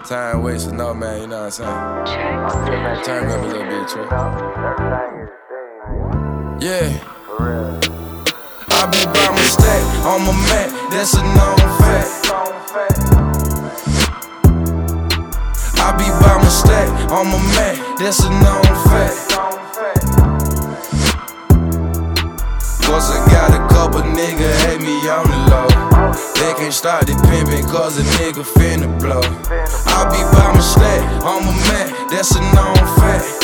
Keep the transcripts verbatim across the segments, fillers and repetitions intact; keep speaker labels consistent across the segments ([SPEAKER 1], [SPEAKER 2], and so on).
[SPEAKER 1] Time wasting, no man, you know what I'm saying? Turn me up a little bit, Trey. Yeah. I be by my stack on my mat, that's a known fact. I be by my stack on my mat, that's a known fact. Cause I got a couple niggas hate me on the low. They can't start the pimpin' cause a nigga finna blow. I be by my stack on my mat, that's a known fact.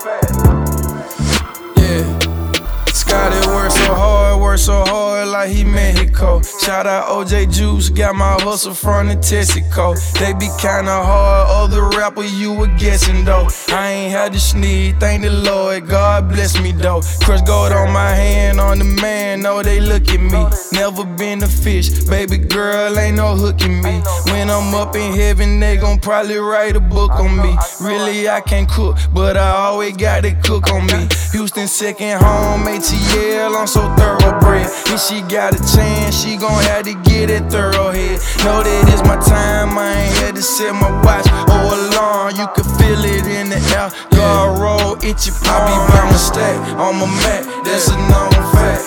[SPEAKER 1] Yeah. Scotty work so hard, work so hard like he Mexico. Shout out O J Juice, got my hustle from the Texaco. They be kinda hard, other rapper you were guessing though. I ain't had to sneeze, thank the Lord, God bless me though. Crush gold on my hand, on the man, know they look at me. Never been a fish, baby girl, ain't no hooking me. When I'm up in heaven, they gon' probably write a book on me. Really, I can't cook, but I always got to cook on me. Houston second home, A T L, I'm so thoroughbred. If she got a chance, she gon' have to get it thoroughhead. Know that it's my time, I ain't had to set my watch or alarm. You can feel it in the air, God roll, itchy palm. I be by my stack on my mat, that's a known fact.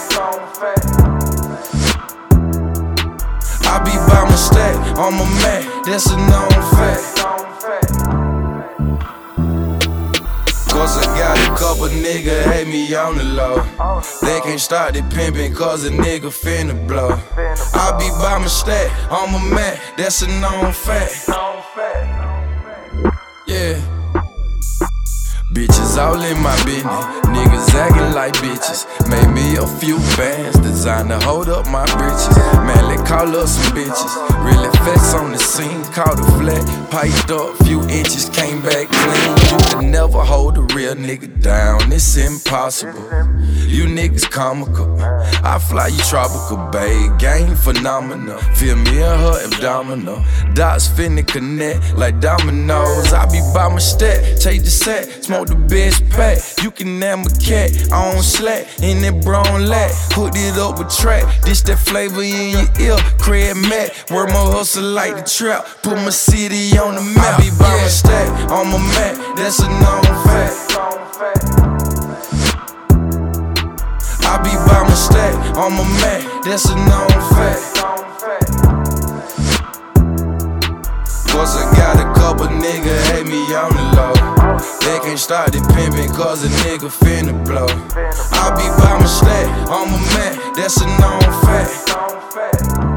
[SPEAKER 1] I be by my stack on my mat, that's a known fact. Cause I got a couple niggas hate me on the low. They can't start the pimpin' cause a nigga finna blow. I be by my stack on my mat, that's a known fact. Yeah. Bitches all in my business, niggas acting like bitches. Made me a few bands, designed to hold up my britches. Man, let's call up some bitches. Really flex on the scene, caught a flat, piped up, few inches, came back clean. You can never hold a real nigga down, it's impossible. You niggas comical, I fly you tropical, babe. Game phenomenal, feel me in her abdominal. Dots finna connect like dominoes. I be by my stack, take the set, smoke the best pack. You can name a cat on slack in that brown lat. Hooked it up with track, this that flavor in your ear. Craig Matt, work my hustle like the trap. Put my city on the map. I be by my stack on my mat, that's a known fact. I be by my stack on my mat, that's a known fact. Cause I got a couple niggas hate me on the low. They can't start the pimpin' cause a nigga finna blow. I be by my stack on my mat, that's a known fact.